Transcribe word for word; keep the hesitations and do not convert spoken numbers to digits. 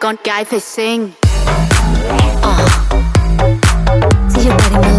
con gái phải xinh. uh. See your body move.